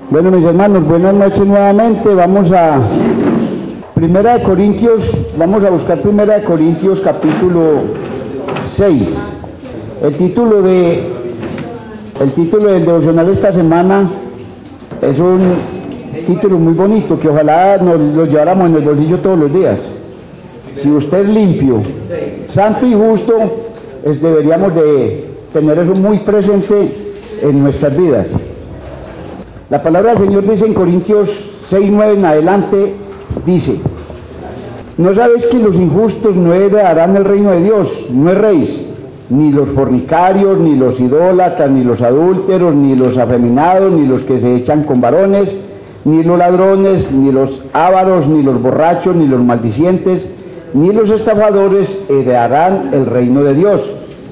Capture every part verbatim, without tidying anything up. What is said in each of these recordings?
Bueno, mis hermanos, buenas noches nuevamente. Vamos a Primera de Corintios, vamos a buscar Primera de Corintios capítulo seis. El título de el título del devocional de esta semana es un título muy bonito que ojalá nos lo lleváramos en el bolsillo todos los días. Si usted es limpio, santo y justo, es, deberíamos de tener eso muy presente en nuestras vidas. La palabra del Señor dice en Corintios seis, nueve en adelante, dice: ¿no sabéis que los injustos no heredarán el reino de Dios? No erréis, ni los fornicarios, ni los idólatras, ni los adúlteros, ni los afeminados, ni los que se echan con varones, ni los ladrones, ni los ávaros, ni los borrachos, ni los maldicientes, ni los estafadores heredarán el reino de Dios.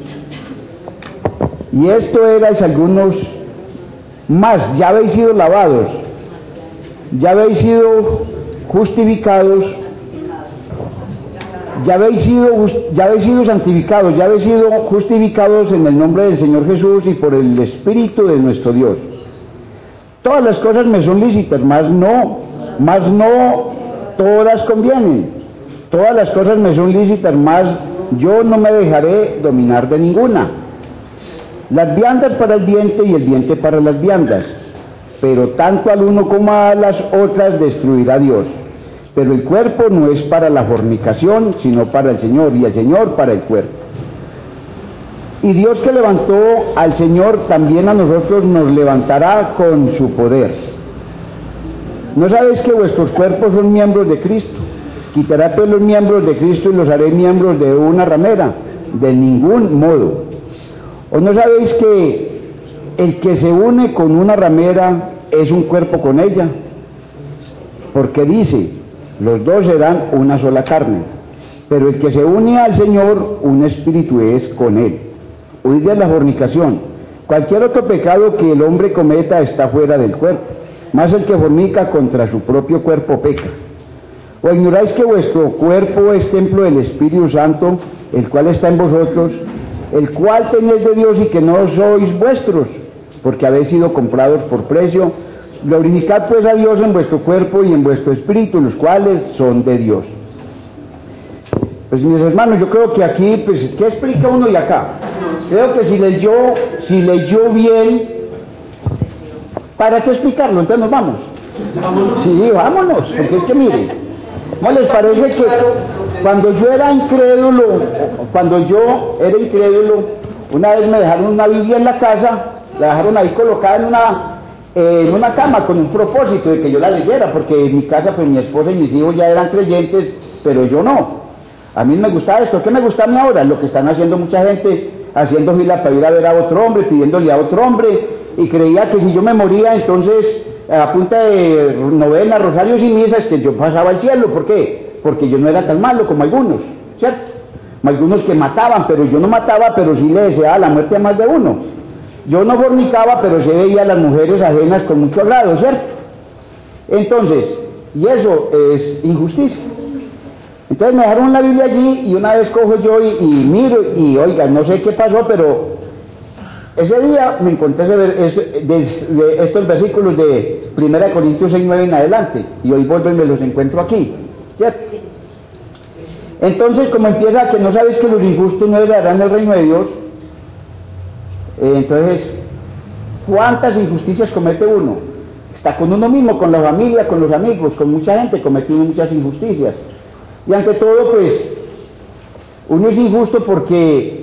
Y esto erais algunos más, ya habéis sido lavados, ya habéis sido justificados, ya habéis sido, ya habéis sido santificados, ya habéis sido justificados en el nombre del Señor Jesús y por el Espíritu de nuestro Dios. Todas las cosas me son lícitas, mas no, mas no todas convienen. Todas las cosas me son lícitas, mas yo no me dejaré dominar de ninguna. Las viandas para el vientre y el vientre para las viandas, pero tanto al uno como a las otras destruirá Dios. Pero el cuerpo no es para la fornicación, sino para el Señor, y el Señor para el cuerpo. Y Dios que levantó al Señor, también a nosotros nos levantará con su poder. ¿No sabéis que vuestros cuerpos son miembros de Cristo? Quitará pues los miembros de Cristo y los haré miembros de una ramera. De ningún modo. ¿O no sabéis que el que se une con una ramera es un cuerpo con ella? Porque dice, los dos serán una sola carne. Pero el que se une al Señor, un espíritu es con él. Huid de la fornicación. Cualquier otro pecado que el hombre cometa está fuera del cuerpo, mas el que fornica contra su propio cuerpo peca. ¿O ignoráis que vuestro cuerpo es templo del Espíritu Santo, el cual está en vosotros, el cual tenéis de Dios y que no sois vuestros, porque habéis sido comprados por precio? Glorificad pues a Dios en vuestro cuerpo y en vuestro espíritu, los cuales son de Dios. Pues mis hermanos, yo creo que aquí, pues, ¿qué explica uno de acá? Creo que si leyó, si leyó bien, ¿para qué explicarlo? Entonces nos vamos. Sí, vámonos, porque es que miren, ¿no les parece que cuando yo era incrédulo, cuando yo era incrédulo, una vez me dejaron una Biblia en la casa, la dejaron ahí colocada en una, eh, en una cama con un propósito de que yo la leyera, porque en mi casa pues mi esposa y mis hijos ya eran creyentes, pero yo no. A mí me gustaba esto. ¿Qué me gusta a mí ahora? Lo que están haciendo mucha gente, haciendo fila para ir a ver a otro hombre, pidiéndole a otro hombre, y creía que si yo me moría, entonces a punta de novena, rosarios y misas, que yo pasaba al cielo. ¿Por qué? Porque yo no era tan malo como algunos, ¿cierto? Algunos que mataban, pero yo no mataba, pero sí le deseaba la muerte a más de uno. Yo no fornicaba, pero sí veía a las mujeres ajenas con mucho agrado, ¿cierto? Entonces, y eso es injusticia. Entonces me dejaron la Biblia allí y una vez cojo yo y, y miro y oiga, no sé qué pasó, pero ese día me encontré ese, de, de estos versículos de Primera de Corintios seis, nueve en adelante, y hoy vuelvo y me los encuentro aquí, ¿cierto? Entonces, como empieza que no sabéis que los injustos no heredarán el reino de Dios, eh, entonces, ¿cuántas injusticias comete uno? Está con uno mismo, con la familia, con los amigos, con mucha gente, comete uno muchas injusticias. Y ante todo, pues, uno es injusto porque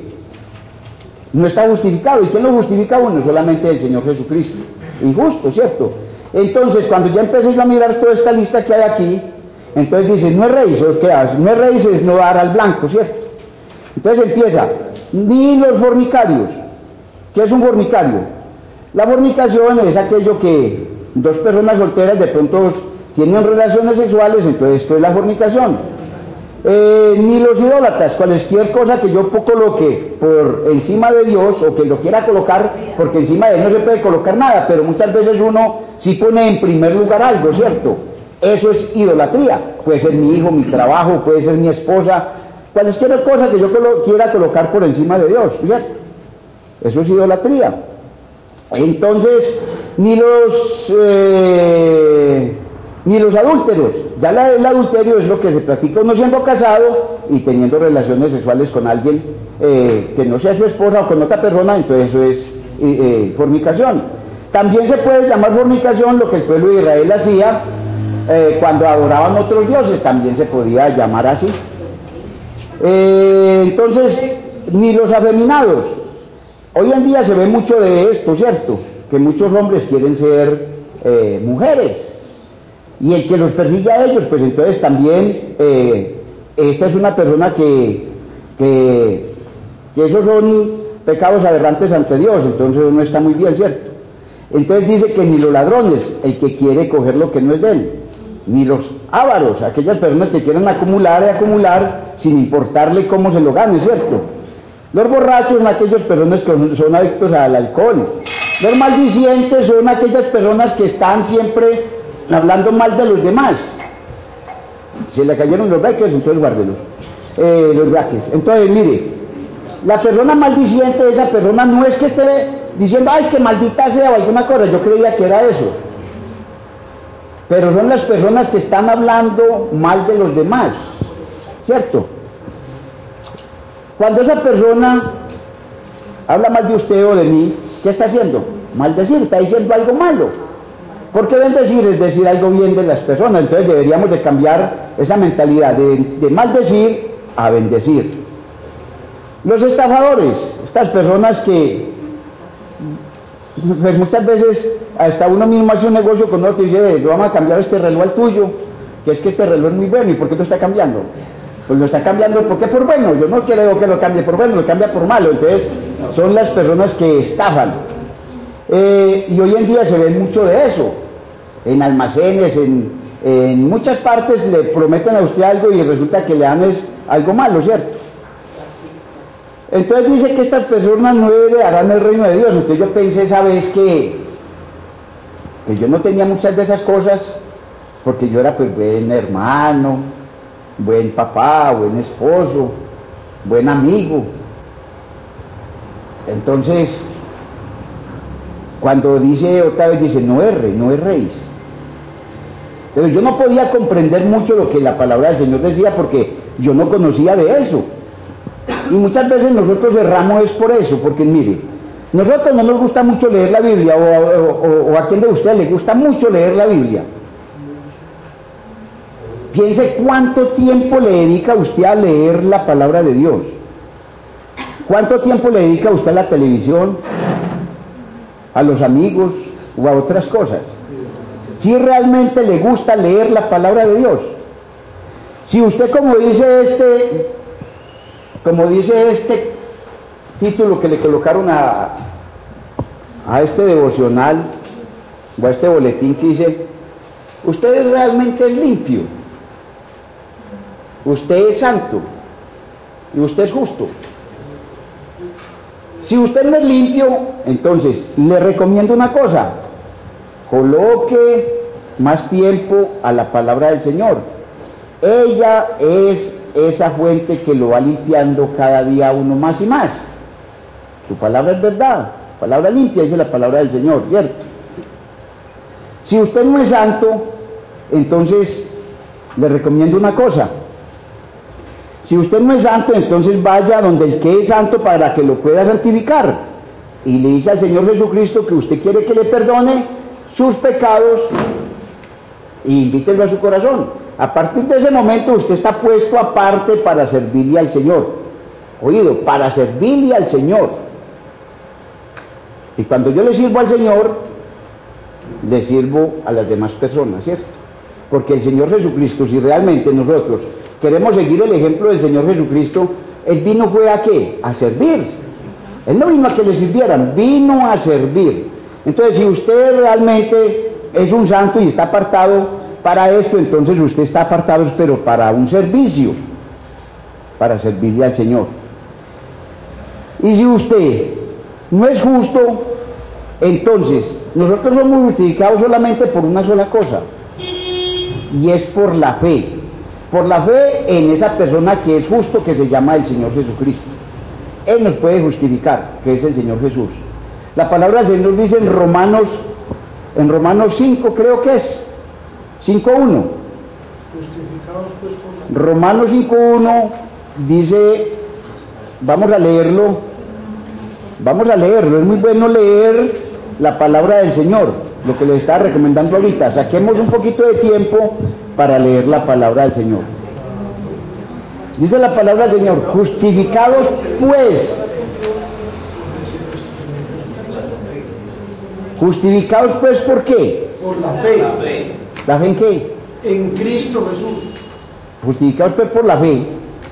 no está justificado. ¿Y quién lo justifica a uno? Solamente el Señor Jesucristo. Injusto, ¿cierto? Entonces, cuando ya empecé yo a mirar toda esta lista que hay aquí, entonces dice, no erréis, ¿o qué haces? No erréis es no dar al blanco, ¿cierto? Entonces empieza, ni los fornicarios. ¿Qué es un fornicario? La fornicación es aquello que dos personas solteras de pronto tienen relaciones sexuales, entonces esto es la fornicación. Eh, ni los idólatras, cualquier cosa que yo coloque por encima de Dios, o que lo quiera colocar, porque encima de él no se puede colocar nada, pero muchas veces uno sí pone en primer lugar algo, ¿cierto? Eso es idolatría. Puede ser mi hijo, mi trabajo, puede ser mi esposa, cualquier cosa que yo colo quiera colocar por encima de Dios, ¿cierto? Eso es idolatría. Entonces, ni los eh, ni los adúlteros, ya la, el adulterio es lo que se practica uno siendo casado y teniendo relaciones sexuales con alguien eh, que no sea su esposa o con otra persona, entonces eso es eh, eh, fornicación. También se puede llamar fornicación lo que el pueblo de Israel hacía eh, cuando adoraban otros dioses, también se podía llamar así. Eh, entonces, ni los afeminados. Hoy en día se ve mucho de esto, ¿cierto? Que muchos hombres quieren ser eh, mujeres. Y el que los persigue a ellos, pues entonces también, eh, esta es una persona que, que, que esos son pecados aberrantes ante Dios, entonces no está muy bien, ¿cierto? Entonces dice que ni los ladrones, el que quiere coger lo que no es de él, ni los ávaros, aquellas personas que quieren acumular y acumular sin importarle cómo se lo gane, ¿cierto? Los borrachos son aquellas personas que son adictos al alcohol. Los maldicientes son aquellas personas que están siempre hablando mal de los demás. Se le cayeron los brackets, entonces guárdelos. Eh, los brackets. Entonces, mire, la persona maldiciente, esa persona no es que esté diciendo, ay, que maldita sea o alguna cosa, yo creía que era eso. Pero son las personas que están hablando mal de los demás, ¿cierto? Cuando esa persona habla mal de usted o de mí, ¿qué está haciendo? Maldecir, está diciendo algo malo. Porque bendecir es decir algo bien de las personas, entonces deberíamos de cambiar esa mentalidad de, de maldecir a bendecir. Los estafadores, estas personas que pues muchas veces hasta uno mismo hace un negocio con otro y dice, vamos a cambiar este reloj al tuyo, que es que este reloj es muy bueno, ¿y por qué lo está cambiando? Pues lo está cambiando, ¿por qué por bueno? Yo no quiero que lo cambie por bueno, lo cambia por malo. Entonces son las personas que estafan. Eh, y hoy en día se ve mucho de eso, en almacenes, en, en muchas partes le prometen a usted algo y resulta que le dan es algo malo, ¿cierto? Entonces dice que estas personas no heredarán el reino de Dios. Entonces yo pensé esa vez que, que yo no tenía muchas de esas cosas, porque yo era pues buen hermano, buen papá, buen esposo, buen amigo. Entonces, cuando dice otra vez, dice, no erre, no erréis. Pero yo no podía comprender mucho lo que la palabra del Señor decía, porque yo no conocía de eso. Y muchas veces nosotros erramos es por eso, porque mire, nosotros no nos gusta mucho leer la Biblia, o, o, o, o a quien de ustedes le gusta mucho leer la Biblia. Piense cuánto tiempo le dedica usted a leer la palabra de Dios. ¿Cuánto tiempo le dedica usted a la televisión, a los amigos o a otras cosas? Si realmente le gusta leer la palabra de Dios. Si usted, como dice este, como dice este título que le colocaron a, a este devocional o a este boletín que dice, usted realmente es limpio, usted es santo y usted es justo. Si usted no es limpio, entonces le recomiendo una cosa, coloque más tiempo a la palabra del Señor. Ella es esa fuente que lo va limpiando cada día uno más y más. Su palabra es verdad, palabra limpia, dice la palabra del Señor, ¿cierto? Si usted no es santo, entonces le recomiendo una cosa. Si usted no es santo, entonces vaya donde el que es santo para que lo pueda santificar. Y le dice al Señor Jesucristo que usted quiere que le perdone sus pecados y invítelo a su corazón. A partir de ese momento usted está puesto aparte para servirle al Señor. Oído, para servirle al Señor. Y cuando yo le sirvo al Señor, le sirvo a las demás personas, ¿cierto? Porque el Señor Jesucristo, si realmente nosotros queremos seguir el ejemplo del Señor Jesucristo, Él vino fue a ¿qué? A servir. Él no vino a que le sirvieran, vino a servir. Entonces, si usted realmente es un santo y está apartado para esto, entonces usted está apartado, pero para un servicio, para servirle al Señor. Y si usted no es justo, entonces nosotros somos justificados solamente por una sola cosa, y es por la fe. Por la fe en esa persona que es justo, que se llama el Señor Jesucristo. Él nos puede justificar, que es el Señor Jesús. La palabra del Señor dice en Romanos, en Romanos cinco creo que es, cinco uno. Justificados pues por la... Romanos cinco uno dice, vamos a leerlo, vamos a leerlo, es muy bueno leer la palabra del Señor, lo que le está recomendando ahorita. Saquemos un poquito de tiempo para leer la palabra del Señor. Dice la palabra del Señor, justificados pues, justificados pues, ¿por qué? Por la fe. ¿La fe en qué? En Cristo Jesús. Justificados pues por la fe.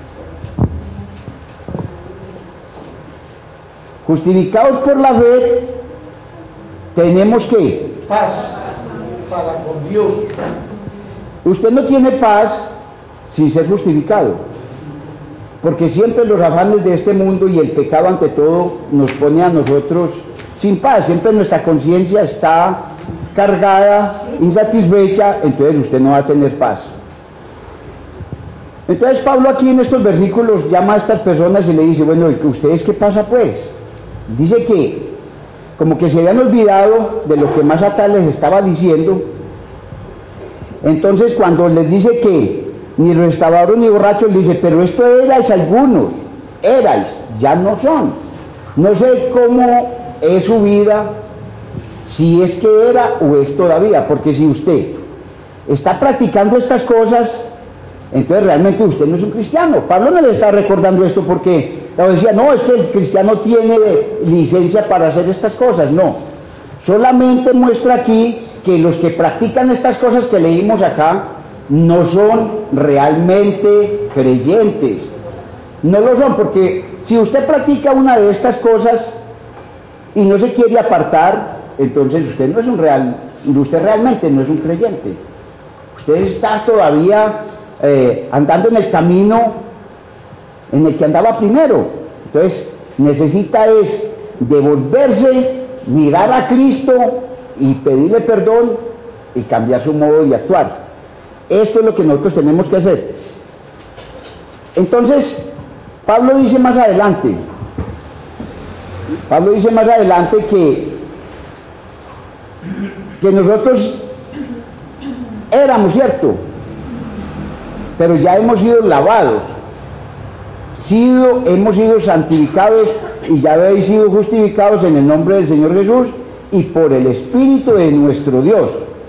Justificados por la fe, tenemos que Paz para con Dios. usted no tiene paz sin ser justificado, porque siempre los afanes de este mundo y el pecado ante todo nos pone a nosotros sin paz, siempre nuestra conciencia está cargada, insatisfecha, entonces usted no va a tener paz. Entonces Pablo aquí en estos versículos llama a estas personas y le dice, bueno, ¿ustedes qué pasa pues? Dice que como que se habían olvidado de lo que más atrás les estaba diciendo. Entonces cuando les dice que ni restauradores ni borrachos, le dice, pero esto erais algunos, erais, ya no son. No sé cómo es su vida, si es que era o es todavía, porque si usted está practicando estas cosas, entonces realmente usted no es un cristiano. Pablo no le está recordando esto porque decía, no, es que el cristiano tiene licencia para hacer estas cosas. No, solamente muestra aquí que los que practican estas cosas que leímos acá no son realmente creyentes. No lo son, porque si usted practica una de estas cosas y no se quiere apartar, entonces usted no es un real, usted realmente no es un creyente. Usted está todavía eh, andando en el camino en el que andaba primero. Entonces necesita es devolverse, mirar a Cristo y pedirle perdón y cambiar su modo de actuar. Esto es lo que nosotros tenemos que hacer. Entonces Pablo dice más adelante, Pablo dice más adelante que, que nosotros éramos, ¿cierto? Pero ya hemos sido lavados, sido, hemos sido santificados y ya habéis sido justificados en el nombre del Señor Jesús y por el Espíritu de nuestro Dios.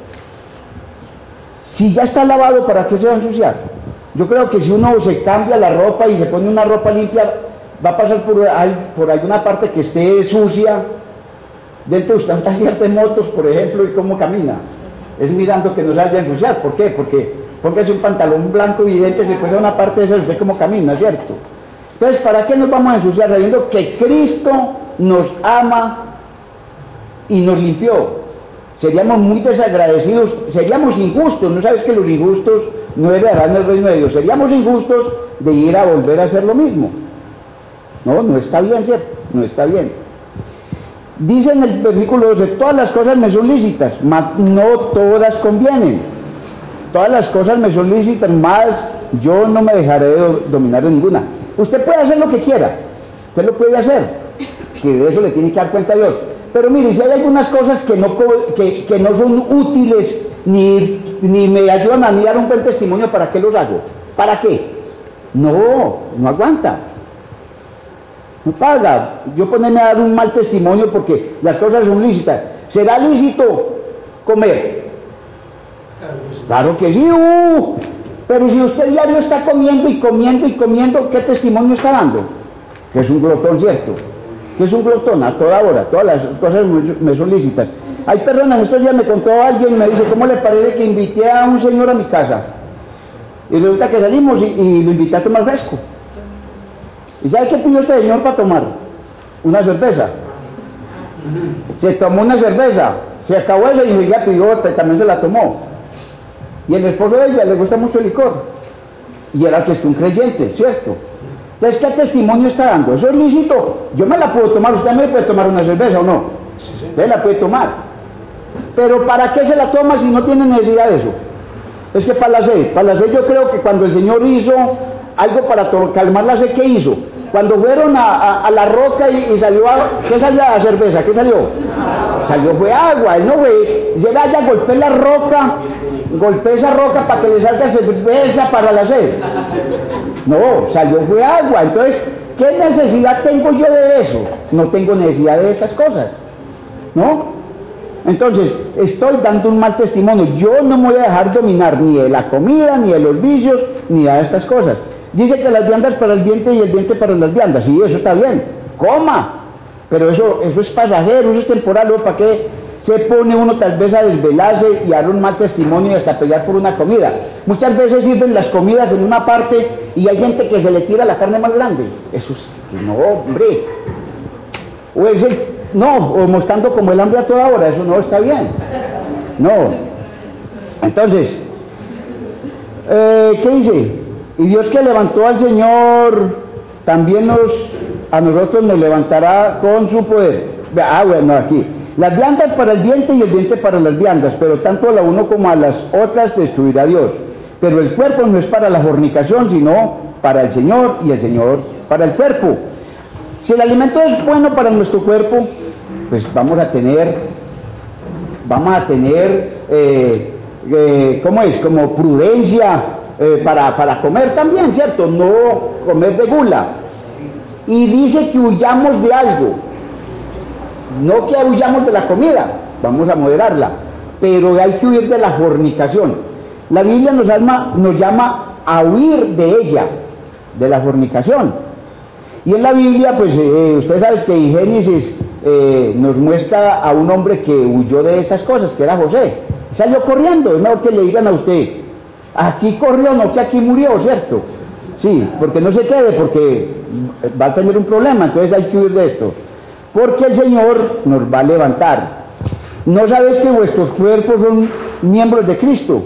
Si ya está lavado, ¿para qué se va a ensuciar? Yo creo que si uno se cambia la ropa y se pone una ropa limpia, va a pasar por, por alguna parte que esté sucia. Dentro de usted está ciertas motos, por ejemplo, y cómo camina. Es mirando que no se vaya a ensuciar. ¿Por qué? Porque póngase un pantalón blanco evidente, se pone una parte de esa, usted cómo camina, ¿cierto? Entonces, ¿para qué nos vamos a ensuciar? Sabiendo que Cristo nos ama y nos limpió. Seríamos muy desagradecidos, seríamos injustos. ¿No sabes que los injustos no heredarán el reino de Dios? Seríamos injustos de ir a volver a hacer lo mismo. No, no está bien, ¿cierto? No está bien. Dice en el versículo doce, todas las cosas me son lícitas, mas no todas convienen. Todas las cosas me son lícitas, mas yo no me dejaré de dominar de ninguna. Usted puede hacer lo que quiera, usted lo puede hacer, que de eso le tiene que dar cuenta a Dios. Pero mire, si hay algunas cosas que no, que, que no son útiles, ni, ni me ayudan a mí a dar un buen testimonio, ¿para qué los hago? ¿Para qué? No, no aguanta. No paga. Yo ponerme a dar un mal testimonio porque las cosas son lícitas. ¿Será lícito comer? Claro que sí, uh, pero si usted diario está comiendo y comiendo y comiendo, ¿qué testimonio está dando? Que es un glotón, ¿cierto? Que es un glotón a toda hora, todas las cosas me son lícitas. Hay personas, estos días me contó alguien y me dice, ¿cómo le parece que invité a un señor a mi casa? Y resulta que salimos y, y lo invité a tomar fresco. ¿Y sabe qué pidió este señor para tomar? Una cerveza. Se tomó una cerveza, se acabó esa y ella pidió otra y también se la tomó. Y el esposo de ella le gusta mucho el licor. Y era que es un creyente, ¿cierto? Entonces, ¿qué testimonio está dando? ¿Eso es lícito? Yo me la puedo tomar, usted me puede tomar una cerveza o no. Usted la puede tomar. Pero ¿para qué se la toma si no tiene necesidad de eso? Es que para la sed, para la sed yo creo que cuando el Señor hizo algo para calmar la sed, ¿qué hizo? Cuando fueron a, a, a la roca y, y salió, a, ¿qué salió a la cerveza? ¿Qué salió? Salió fue agua, él no fue, llega allá, golpea la roca, golpea esa roca para que le salga cerveza para la sed. No, salió fue agua, entonces, ¿qué necesidad tengo yo de eso? No tengo necesidad de esas cosas, ¿no? Entonces, estoy dando un mal testimonio, yo no me voy a dejar dominar ni de la comida, ni de los vicios, ni de estas cosas. Dice que las viandas para el vientre y el vientre para las viandas, sí, eso está bien, coma, pero eso, eso es pasajero, eso es temporal, ¿no? ¿Para qué se pone uno tal vez a desvelarse y a dar un mal testimonio y hasta pelear por una comida? Muchas veces sirven las comidas en una parte y hay gente que se le tira la carne más grande, eso es, no, hombre, o es el, no, o mostrando como el hambre a toda hora, eso no está bien, no. Entonces, eh, ¿qué dice? Y Dios que levantó al Señor, también nos, a nosotros nos levantará con su poder. Ah, bueno, aquí. Las viandas para el vientre y el vientre para las viandas, pero tanto a la uno como a las otras destruirá Dios. Pero el cuerpo no es para la fornicación, sino para el Señor, y el Señor para el cuerpo. Si el alimento es bueno para nuestro cuerpo, pues vamos a tener, vamos a tener, eh, eh, ¿cómo es? Como prudencia, Eh, para, para comer también, ¿cierto? No comer de gula. Y dice que huyamos de algo, no que huyamos de la comida, vamos a moderarla, pero hay que huir de la fornicación. La Biblia nos, alma, nos llama a huir de ella, de la fornicación. Y en la Biblia, pues eh, usted sabe que en Génesis eh, nos muestra a un hombre que huyó de esas cosas, que era José. Salió corriendo, es mejor que le digan a usted, aquí corrió, no que aquí murió, ¿cierto? Sí, porque no se quede, porque va a tener un problema, entonces hay que huir de esto. Porque el Señor nos va a levantar. ¿No sabes que vuestros cuerpos son miembros de Cristo?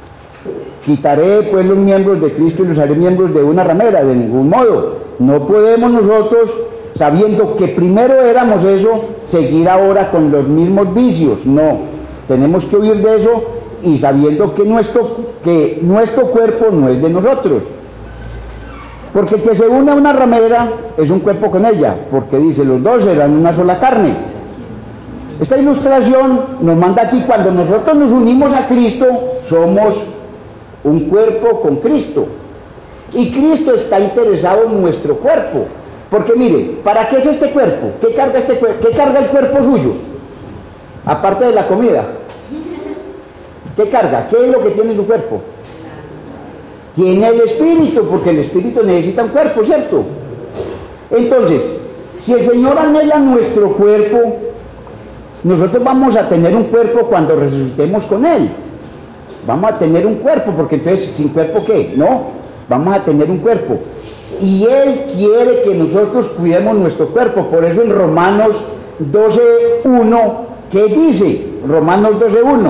Quitaré pues los miembros de Cristo y los haré miembros de una ramera, de ningún modo. No podemos nosotros, sabiendo que primero éramos eso, seguir ahora con los mismos vicios. No, tenemos que huir de eso y sabiendo que nuestro, que nuestro cuerpo no es de nosotros. Porque el que se une a una ramera es un cuerpo con ella, porque dice, los dos eran una sola carne. Esta ilustración nos manda aquí, cuando nosotros nos unimos a Cristo, somos un cuerpo con Cristo. Y Cristo está interesado en nuestro cuerpo. Porque mire, ¿para qué es este cuerpo? ¿Qué carga este cuerpo? ¿Qué carga el cuerpo suyo? Aparte de la comida. ¿Qué carga? ¿Qué es lo que tiene su cuerpo? Tiene el espíritu, porque el espíritu necesita un cuerpo, ¿cierto? Entonces, si el Señor anhela nuestro cuerpo, nosotros vamos a tener un cuerpo cuando resucitemos con Él. Vamos a tener un cuerpo, porque entonces, ¿sin cuerpo qué? No, vamos a tener un cuerpo. Y Él quiere que nosotros cuidemos nuestro cuerpo. Por eso en Romanos doce uno, ¿qué dice? Romanos doce uno.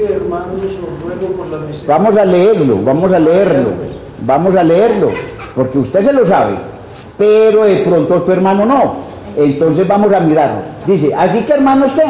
Vamos a leerlo, vamos a leerlo, vamos a leerlo, porque usted se lo sabe, pero de pronto tu hermano no. Entonces vamos a mirarlo. Dice, así que hermanos, ¿qué?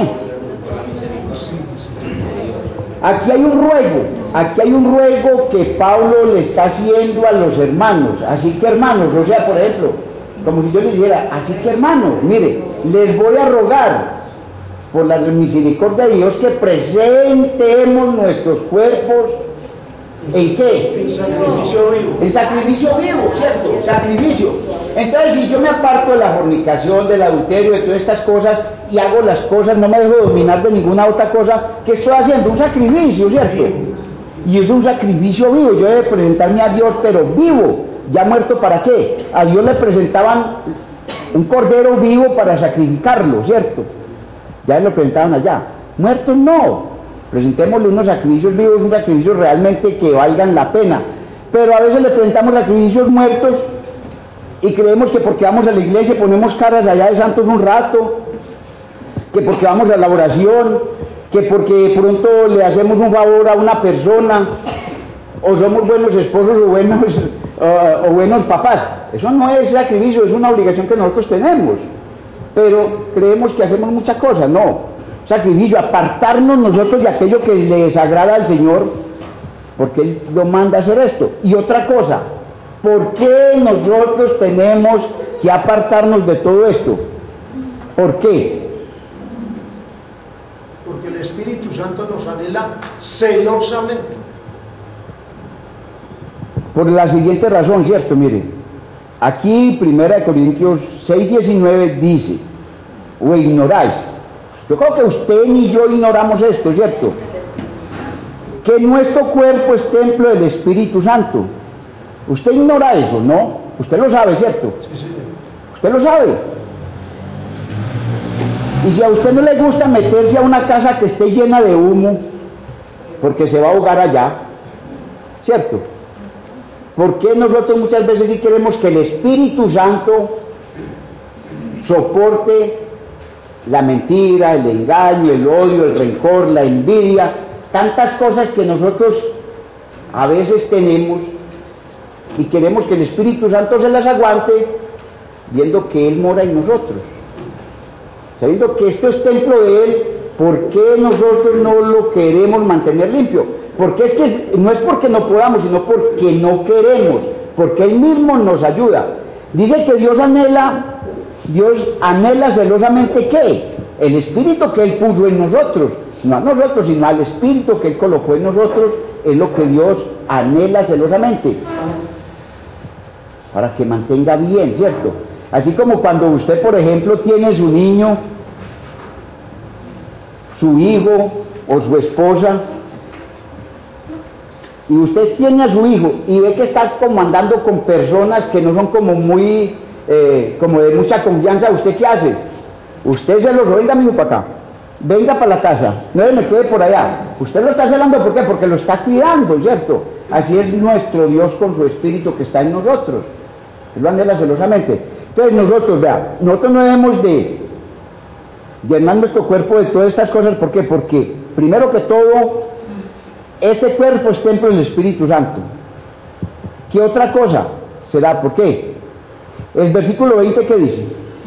Aquí hay un ruego, aquí hay un ruego que Pablo le está haciendo a los hermanos. Así que hermanos, o sea, por ejemplo, como si yo le dijera, así que hermanos, mire, les voy a rogar por la misericordia de Dios que presentemos nuestros cuerpos ¿en qué? En sacrificio vivo. En sacrificio vivo, ¿cierto? Sacrificio. Entonces, si yo me aparto de la fornicación, del adulterio, de todas estas cosas y hago las cosas, no me dejo dominar de ninguna otra cosa, ¿qué estoy haciendo? Un sacrificio, ¿cierto? Y es un sacrificio vivo. Yo debo presentarme a Dios, pero vivo. ¿Ya muerto para qué? A Dios le presentaban un cordero vivo para sacrificarlo, ¿cierto? Ya lo presentaban allá. Muertos no. Presentémosle unos sacrificios vivos, un sacrificio realmente que valgan la pena. Pero a veces le presentamos sacrificios muertos y creemos que porque vamos a la iglesia y ponemos caras allá de santos un rato, que porque vamos a la oración, que porque pronto le hacemos un favor a una persona, o somos buenos esposos o buenos, uh, o buenos papás. Eso no es sacrificio, es una obligación que nosotros tenemos. Pero creemos que hacemos muchas cosas, no. Sacrificio, apartarnos nosotros de aquello que le desagrada al Señor, porque Él lo manda a hacer esto. Y otra cosa, ¿Por qué nosotros tenemos que apartarnos de todo esto? ¿Por qué? Porque el Espíritu Santo nos anhela celosamente. Por la siguiente razón, ¿cierto? Mire, aquí primera de Corintios seis diecinueve dice, o ignoráis. Yo creo que usted ni yo ignoramos esto, ¿cierto? Que nuestro cuerpo es templo del Espíritu Santo. Usted ignora eso, ¿no? Usted lo sabe, ¿cierto? Sí, señor. Usted lo sabe. Y si a usted no le gusta meterse a una casa que esté llena de humo, porque se va a ahogar allá, ¿cierto? ¿Por qué nosotros muchas veces sí queremos que el Espíritu Santo soporte la mentira, el engaño, el odio, el rencor, la envidia, tantas cosas que nosotros a veces tenemos y queremos que el Espíritu Santo se las aguante viendo que Él mora en nosotros? Sabiendo que esto es templo de Él, ¿por qué nosotros no lo queremos mantener limpio? Porque es que no es porque no podamos, sino porque no queremos, porque Él mismo nos ayuda. Dice que Dios anhela, Dios anhela celosamente ¿qué? El Espíritu que Él puso en nosotros, no a nosotros, sino al Espíritu que Él colocó en nosotros, es lo que Dios anhela celosamente, para que mantenga bien, ¿cierto? Así como cuando usted, por ejemplo, tiene su niño, su hijo o su esposa, y usted tiene a su hijo y ve que está como andando con personas que no son como muy, eh, como de mucha confianza, ¿usted qué hace? Usted se los oiga, mijo, para acá, venga para la casa, no se me quede por allá. Usted lo está celando, ¿por qué? Porque lo está cuidando, ¿cierto? Así es nuestro Dios con su Espíritu que está en nosotros. Él lo anhela celosamente. Entonces nosotros, vea, nosotros no debemos de llenar nuestro cuerpo de todas estas cosas. ¿Por qué? Porque, primero que todo, este cuerpo es templo del Espíritu Santo. ¿Qué otra cosa será? ¿Por qué? El versículo veinte, ¿qué dice?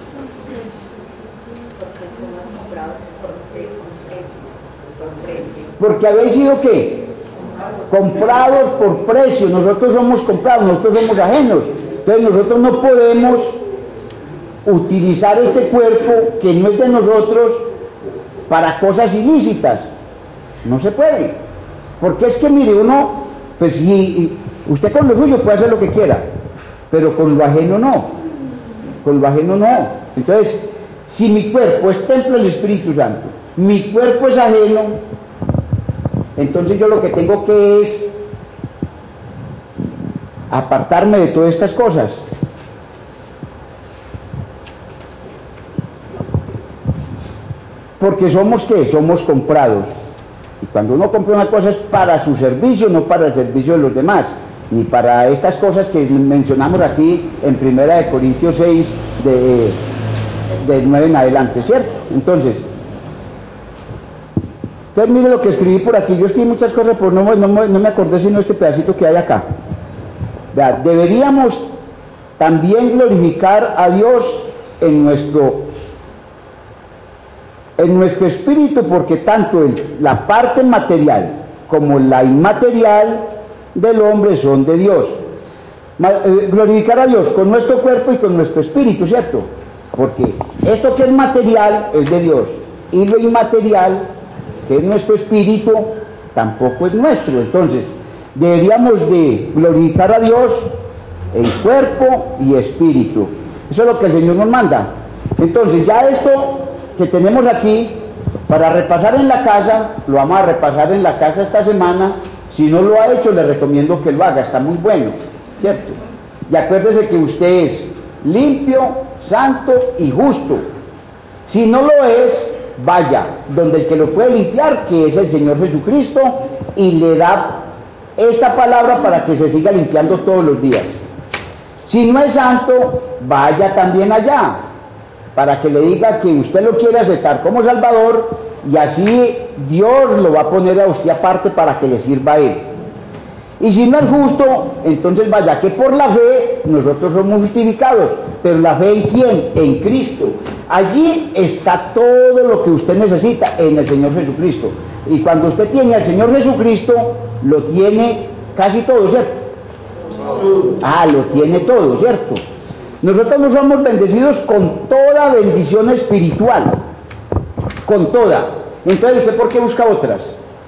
Porque habéis sido, ¿qué? Comprados por precio. Nosotros somos comprados, nosotros somos ajenos. Entonces nosotros no podemos utilizar este cuerpo que no es de nosotros para cosas ilícitas. No se puede. Porque es que, mire, uno, pues y, y usted con lo suyo puede hacer lo que quiera, pero con lo ajeno no. Con lo ajeno no. Entonces, si mi cuerpo es templo del Espíritu Santo, mi cuerpo es ajeno, entonces yo lo que tengo que es apartarme de todas estas cosas. Porque somos, ¿qué? Somos comprados. Y cuando uno compra una cosa es para su servicio, no para el servicio de los demás, ni para estas cosas que mencionamos aquí en primera de Corintios seis, de, de nueve en adelante, ¿cierto? Entonces, entonces mire lo que escribí por aquí. Yo escribí muchas cosas, pero no, no, no me acordé sino este pedacito que hay acá. Vea, deberíamos también glorificar a Dios en nuestro en nuestro espíritu, porque tanto el, la parte material como la inmaterial del hombre son de Dios. Ma, eh, glorificar a Dios con nuestro cuerpo y con nuestro espíritu, ¿cierto? Porque esto que es material es de Dios, y lo inmaterial, que es nuestro espíritu, tampoco es nuestro. Entonces, deberíamos de glorificar a Dios en cuerpo y espíritu. Eso es lo que el Señor nos manda. Entonces, ya esto que tenemos aquí, para repasar en la casa, lo vamos a repasar en la casa esta semana. Si no lo ha hecho, le recomiendo que lo haga, está muy bueno, ¿cierto? Y acuérdese que usted es limpio, santo y justo. Si no lo es, vaya donde el que lo puede limpiar, que es el Señor Jesucristo, y le da esta palabra para que se siga limpiando todos los días. Si no es santo, vaya también allá, para que le diga que usted lo quiere aceptar como Salvador, y así Dios lo va a poner a usted aparte para que le sirva a Él. Y si no es justo, entonces vaya que por la fe nosotros somos justificados. Pero la fe ¿en quién? En Cristo. Allí está todo lo que usted necesita, en el Señor Jesucristo. Y cuando usted tiene al Señor Jesucristo, lo tiene casi todo, ¿cierto? Ah, lo tiene todo, ¿cierto? Nosotros no somos bendecidos con toda bendición espiritual, con toda. Entonces, ¿usted por qué busca otras?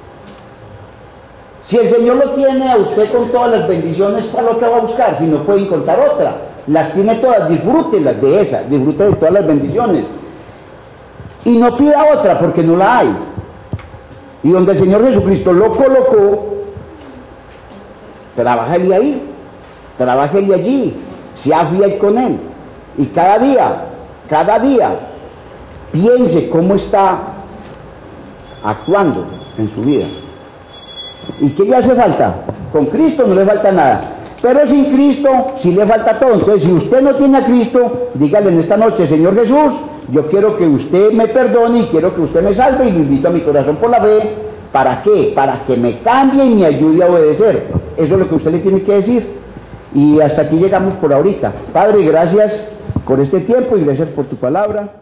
Si el Señor lo tiene a usted con todas las bendiciones, ¿cuál otra va a buscar? Si no puede encontrar otra. Las tiene todas, disfrútelas de esas, disfrute de todas las bendiciones. Y no pida otra porque no la hay. Y donde el Señor Jesucristo lo colocó, trabájale ahí, trabájale allí, sea fiel con Él. Y cada día, cada día, piense cómo está actuando en su vida. ¿Y qué le hace falta? Con Cristo no le falta nada. Pero sin Cristo sí le falta todo. Entonces, si usted no tiene a Cristo, dígale en esta noche: Señor Jesús, yo quiero que usted me perdone y quiero que usted me salve, y lo invito a mi corazón por la fe. ¿Para qué? Para que me cambie y me ayude a obedecer. Eso es lo que usted le tiene que decir. Y hasta aquí llegamos por ahorita. Padre, gracias por este tiempo y gracias por tu palabra.